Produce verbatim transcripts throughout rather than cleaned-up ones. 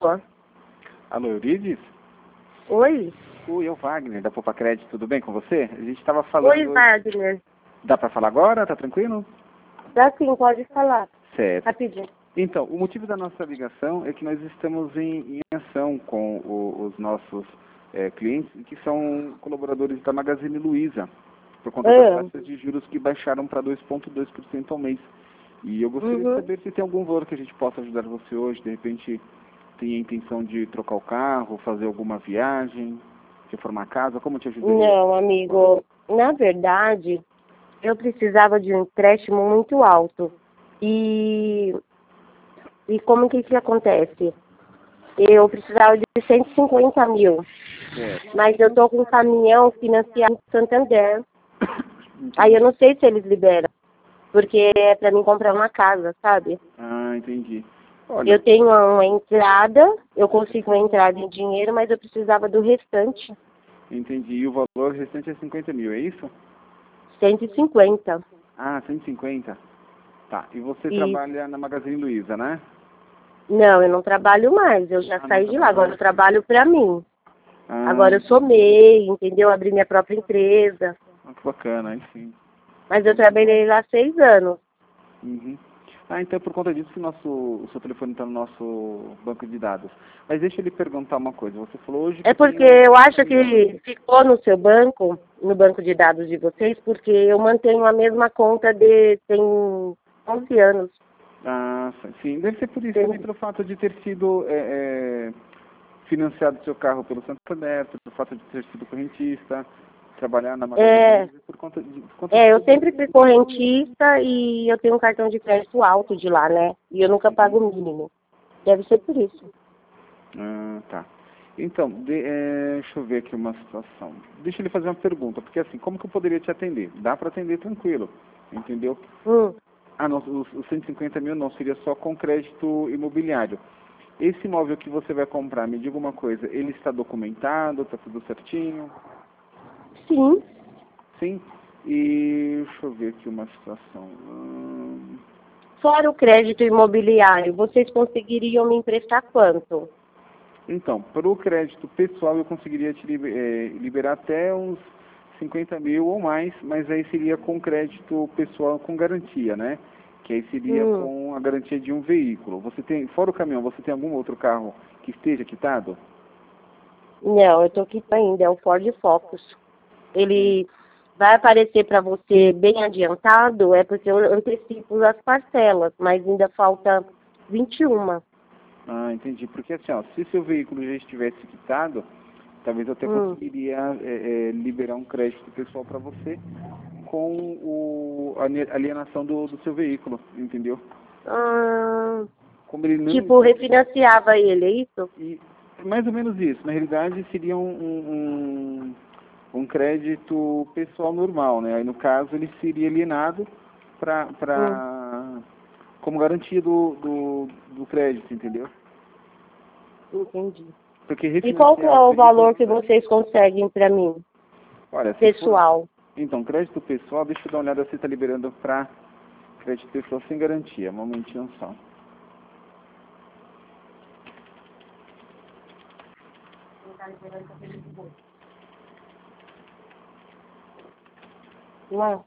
Alô, Eurides? Oi? Oi, é o Wagner, da Poupa Crédito, tudo bem com você? A gente estava falando... Oi, Wagner. Dá para falar agora? Tá tranquilo? Dá sim, pode falar. Certo. Rapidinho. Então, o motivo da nossa ligação é que nós estamos em, em ação com o, os nossos é, clientes, que são colaboradores da Magazine Luiza, por conta É. das taxas de juros que baixaram para dois vírgula dois por cento ao mês. E eu gostaria Uhum. de saber se tem algum valor que a gente possa ajudar você hoje, de repente tem a intenção de trocar o carro, fazer alguma viagem, reformar a casa, como eu te ajudaria? Não, amigo, na verdade, eu precisava de um empréstimo muito alto. E, e como que isso acontece? Eu precisava de cento e cinquenta mil, É. mas eu tô com um caminhão financiado em Santander. Aí eu não sei se eles liberam, porque é pra mim comprar uma casa, sabe? Ah, entendi. Olha, Eu tenho uma entrada, eu consigo uma entrada em dinheiro, mas eu precisava do restante, entendi. E o valor restante é cinquenta mil, é isso? cento e cinquenta. Ah, cento e cinquenta. Tá. E você E trabalha na Magazine Luiza, né? não, eu não trabalho mais, eu já Ah, saí não de lá, trabalha agora mais? eu trabalho pra mim. Ah, Agora eu sou M E I, entendeu? Abri minha própria empresa, ah, que bacana, aí sim. mas eu trabalhei lá seis anos. Uhum. Ah, então é por conta disso que nosso, o seu telefone está no nosso banco de dados. Mas deixa eu lhe perguntar uma coisa. Você falou hoje É que tem porque um eu acho caminhão. que ficou no seu banco, no banco de dados de vocês, porque eu mantenho a mesma conta de tem onze anos. Ah, sim. Deve ser por isso, Tem- também pelo fato de ter sido é, é, financiado seu carro pelo Santander, pelo fato de ter sido correntista, trabalhar na Magazine É, Luiza, por conta de, por conta de é, eu tudo sempre isso. fui correntista e eu tenho um cartão de crédito alto de lá, né? E eu nunca pago o mínimo. Deve ser por isso. Ah, tá. Então, de, é, deixa eu ver aqui uma situação. Deixa eu lhe fazer uma pergunta, porque assim, como que eu poderia te atender? Dá para atender tranquilo, entendeu? Hum. Ah, não, os, os cento e cinquenta mil não, seria só com crédito imobiliário. Esse imóvel que você vai comprar, me diga uma coisa, ele está documentado, está tudo certinho? Sim. Sim? E deixa eu ver aqui uma situação. Hum, Fora o crédito imobiliário, vocês conseguiriam me emprestar quanto? Então, para o crédito pessoal eu conseguiria te liber- eh, liberar até uns cinquenta mil ou mais, mas aí seria com crédito pessoal com garantia, né? Que aí seria Hum. com a garantia de um veículo. Você tem, fora o caminhão, você tem algum outro carro que esteja quitado? Não, eu tô aqui ainda, é o Ford Focus. Ele vai aparecer para você bem adiantado, é porque eu antecipo as parcelas, mas ainda falta vinte e uma. Ah, entendi. Porque assim, ó, se seu veículo já estivesse quitado, talvez eu até Hum. conseguiria eh, eh, liberar um crédito pessoal para você com o, a ane- alienação do, do seu veículo, entendeu? Ah, Como ele não tipo, refinanciava ele, é isso? E mais ou menos isso. Na realidade, seria um, um, um um crédito pessoal normal, né? Aí, no caso, ele seria alienado pra, Hum. pra, como garantia do, do, do crédito, entendeu? Entendi. Porque E qual que é refinanciar o valor veículos... que vocês conseguem para mim, Olha, se for... pessoal? Então, crédito pessoal, deixa eu dar uma olhada se está liberando para crédito pessoal sem garantia. Um momentinho só. Não.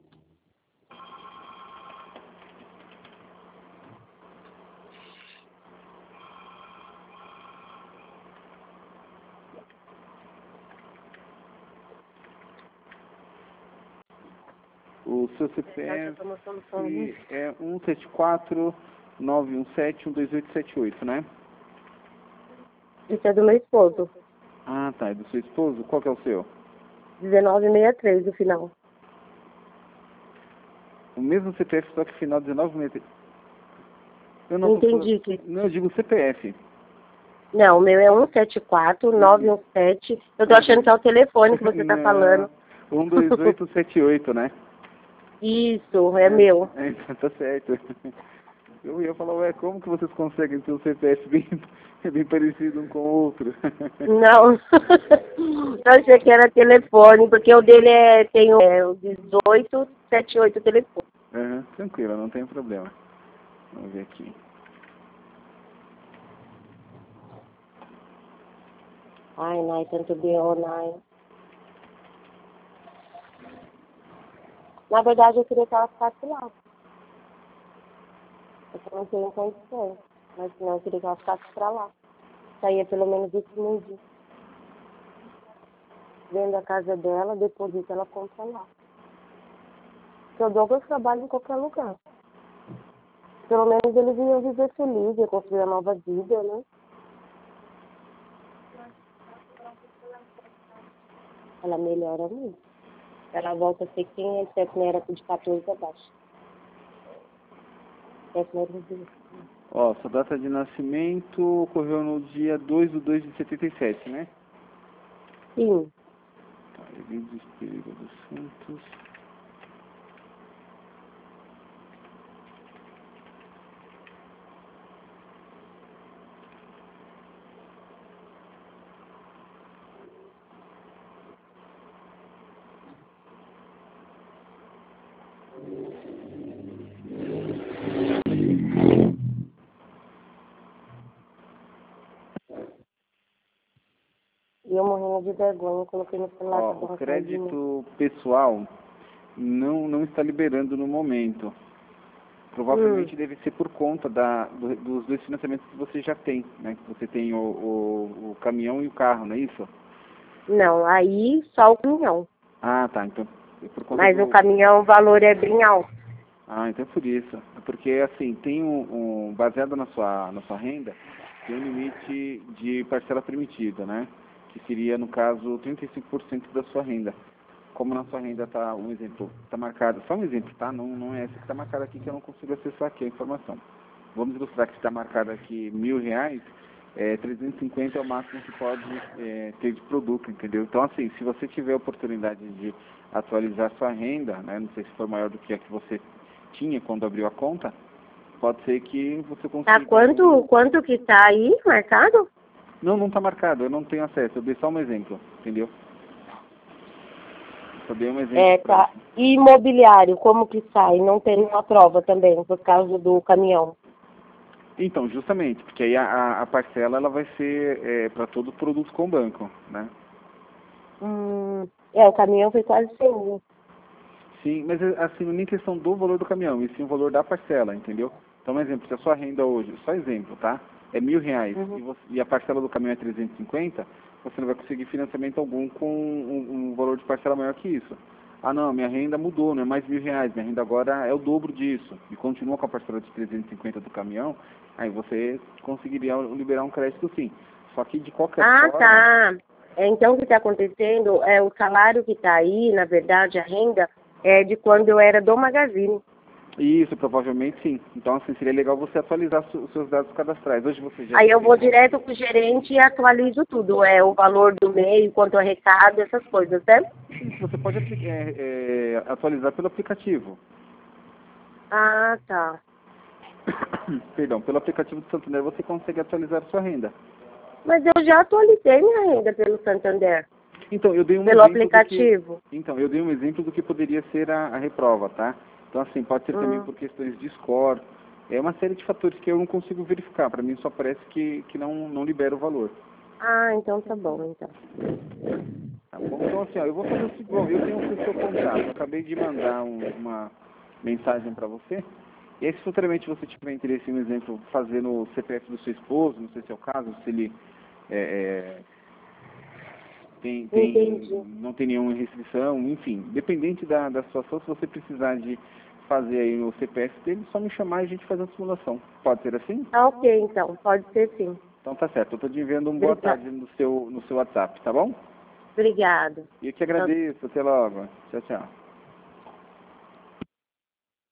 O seu C P F é um sete quatro nove um sete um dois oito sete oito, né? Isso é do meu esposo. Ah, tá. É do seu esposo? Qual que é o seu? dezenove sessenta e três no final. O mesmo C P F, só que final dezenove sessenta e três. Eu não, Entendi que... não, eu digo C P F. Não, o meu é um sete quatro nove um sete. Eu tô achando que é o telefone que você tá falando. Não, um dois oito sete oito, né? Isso, é meu. É, então tá certo. Eu ia falar, ué, como que vocês conseguem ter um C P F bem, bem parecido um com o outro? Não, eu achei que era telefone, porque o dele é, tem o, é, o dezoito setenta e oito telefone. Uhum, tranquilo, não tem problema. Vamos ver aqui. Ai, Nai, tanto B O, Nai. Na verdade, eu queria que ela ficasse lá. Eu não tenho condições. Mas não, eu queria que ela ficasse pra lá. Saía pelo menos esse mês. Vendo a casa dela, deposita, ela compra lá. Porque o Douglas trabalha em qualquer lugar. Pelo menos eles iam viver felizes, iam construir uma nova vida, né? Ela melhora muito. Ela volta a ser quem é, exceto na era de quatorze para baixo. Ó, sua data de nascimento ocorreu no dia dois de dois de setenta e sete, né? Sim. Tá, Evídio Espírito dos Santos. E eu morrendo de vergonha, coloquei no celular. Ó, o crédito pessoal não, não está liberando no momento. Provavelmente hum. deve ser por conta da, do, dos dois financiamentos que você já tem, né? Que você tem o, o, o caminhão e o carro, não é isso? Não, aí só o caminhão. Ah, tá. Então, é por conta Mas do... o caminhão, o valor é bem alto. Ah, então é por isso. É porque, assim, tem um, um baseado na sua, na sua renda, tem um limite de parcela permitida, né? Que seria, no caso, trinta e cinco por cento da sua renda. Como na sua renda está, um exemplo, está marcado, só um exemplo, tá? Não, não é essa que está marcada aqui, que eu não consigo acessar aqui a informação. Vamos ilustrar que está marcado aqui mil reais, é, trezentos e cinquenta é o máximo que pode é, ter de produto, entendeu? Então, assim, se você tiver a oportunidade de atualizar sua renda, né? Não sei se for maior do que a que você tinha quando abriu a conta, pode ser que você consiga... Tá, quanto, quanto que tá aí marcado? Não, não está marcado, eu não tenho acesso, eu dei só um exemplo, entendeu? Só dei um exemplo. É, tá. E imobiliário, como que sai? Não tem uma prova também, por causa do caminhão. Então, justamente, porque aí a, a parcela ela vai ser é, para todo produto com banco, né? Hum, é, o caminhão foi quase cem mil. Sim, mas assim, não é nem questão do valor do caminhão, e sim o valor da parcela, entendeu? Então, um exemplo, se a sua renda hoje, só exemplo, tá? É mil reais Uhum. e, você, e a parcela do caminhão é trezentos e cinquenta, você não vai conseguir financiamento algum com um, um valor de parcela maior que isso. Ah, não, minha renda mudou, não é mais mil reais, minha renda agora é o dobro disso, e continua com a parcela de trezentos e cinquenta do caminhão, aí você conseguiria liberar um crédito sim. Só que de qualquer Ah, forma... tá. É, então, o que está acontecendo é o salário que está aí, na verdade, a renda, é de quando eu era do Magazine. Isso, provavelmente sim. Então, assim, seria legal você atualizar su- os seus dados cadastrais. Hoje você já... Aí eu vou direto pro gerente e atualizo tudo. É o valor do mês, quanto arrecado, essas coisas, né? Isso, você pode apli- é, é, atualizar pelo aplicativo. Ah, tá. Perdão, pelo aplicativo do Santander você consegue atualizar a sua renda. Mas eu já atualizei minha renda pelo Santander. Então, eu dei um Pelo exemplo do que... aplicativo. Então, eu dei um exemplo do que poderia ser a, a reprova, tá? Então, assim, pode ser também Hum. por questões de score. É uma série de fatores que eu não consigo verificar. Para mim, só parece que, que não, não libera o valor. Ah, então tá bom, então. Tá bom? Então, assim, ó, eu vou fazer o seguinte, bom, eu tenho o seu contato, eu acabei de mandar um, uma mensagem para você, e aí se futuramente você tiver interesse, um exemplo, fazer no C P F do seu esposo, não sei se é o caso, se ele é, é, tem, tem, não tem nenhuma restrição, enfim, dependente da, da situação, se você precisar de fazer aí o C P F dele, é só me chamar e a gente faz a simulação. Pode ser assim? Ah, ok, então. Pode ser sim. Então tá certo, eu estou te enviando um boa Obrigada. tarde no seu, no seu WhatsApp, tá bom? Obrigada. E eu que agradeço, até logo. Tchau, tchau.